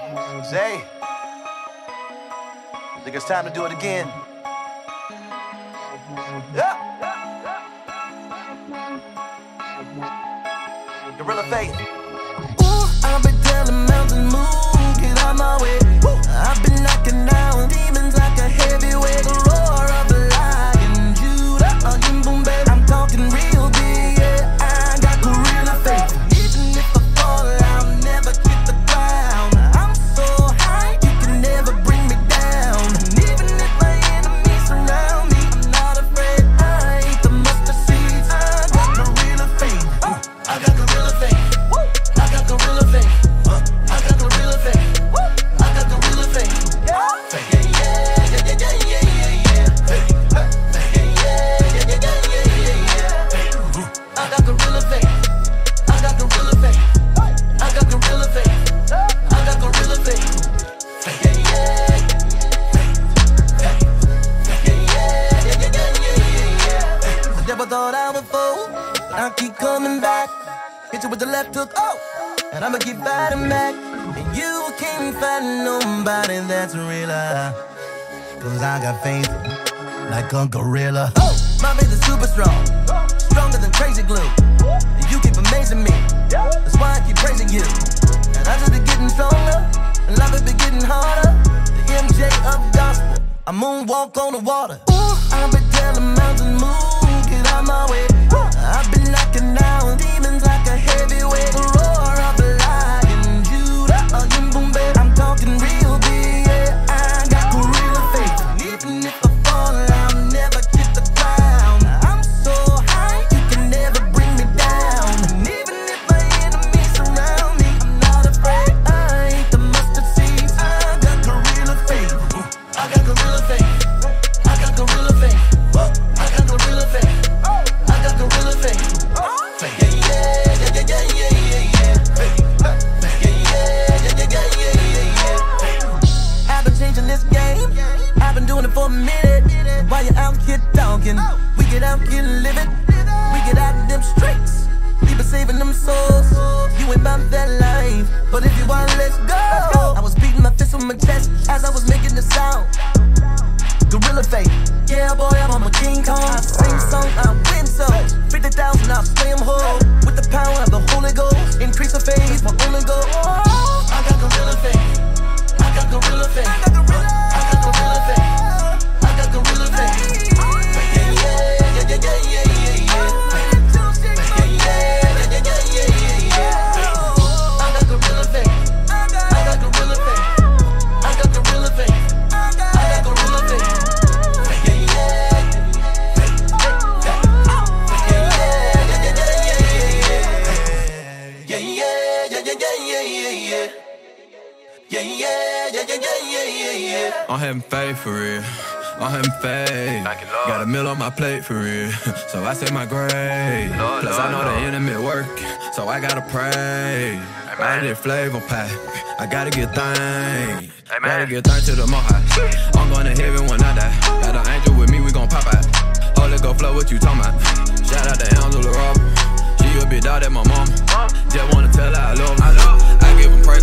Zay, I think it's time to do it again. Yeah. Gorilla Faith. Ooh, I've been telling mountains move, get out my way. I've been knocking down demons like a heavyweight. The roar of the lion, Judah, again, boom, baby. I'm talking real big, yeah. I got gorilla faith. Even if I fall, I'll never hit the ground. I'm so high, you can never bring me down. And even if my enemies surround me, I'm not afraid. I ain't the mustard seeds. I got gorilla faith. I got gorilla faith. I got gorilla faith. I got gorilla faith. I got gorilla faith. I got gorilla faith. I got gorilla faith. I got gorilla faith. I got gorilla faith. I never thought I would fall, but I keep coming back. Hit you with the left hook, and I'ma keep fighting back. And you can't find nobody that's realer, 'cause I got faith like a gorilla. My faith is super strong, stronger than crazy glue. And you keep amazing me, that's why I keep praising you. And I just be getting stronger, and life has been getting harder. The MJ of gospel, I moonwalk on the water. Ooh, I've been telling mountains move, get out my way. I've been knocking down demons like a heavyweight. The roar of the lion, Judah, again, boom, baby. I'm talking real big, yeah. I got gorilla faith. And even if I fall, I'll never hit the ground. I'm so high, you can never bring me down. And even if my enemies surround me, I'm not afraid. I ain't the mustard seeds. I got gorilla faith. I got gorilla faith. I got gorilla faith. I got gorilla faith. I got gorilla faith. I've been changing this game. I've been doing it for a minute. While you're out here talking, we get out here living. We get out in them streets. We been saving them souls. You ain't about that life, but if you want, let's go. I was beating my fist on my chest as I was making the sound. Gorilla faith, yeah boy, I'm a King Kong. I sing songs, I win songs. 50,000, I'll slay 'em whole. With the power of the Holy Ghost, increase the faith, my only goal. I got gorilla faith. I got gorilla faith. I got gorilla faith. I got gorilla faith. I'm having faith for real. I'm having faith. Got a meal on my plate for real. So I say my grace. Plus I know the enemy work, so I gotta pray. I need flavor pack. I gotta get thanks. Gotta get thanks to the Most High. I'm going to heaven when I die. Got an angel with me, we gon' pop out. Holy go flow, what you talking about? Shout out to Angela Robert. She a big dog at my mama. Just wanna tell her I love her. I give him praise.